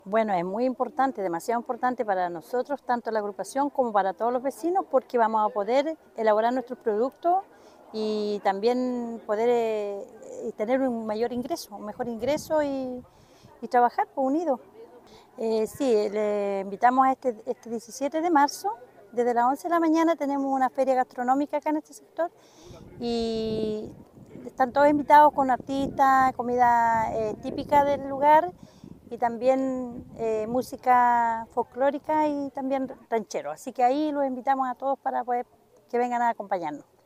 Bueno, es muy importante, demasiado importante para nosotros, tanto la agrupación como para todos los vecinos, porque vamos a poder elaborar nuestros productos y también poder tener un mayor ingreso, un mejor ingreso y trabajar pues, unidos. Sí, le invitamos a este 17 de marzo, desde las 11 de la mañana tenemos una feria gastronómica acá en este sector y están todos invitados con artistas, comida típica del lugar y también música folclórica y también ranchero. Así que ahí los invitamos a todos para poder que vengan a acompañarnos.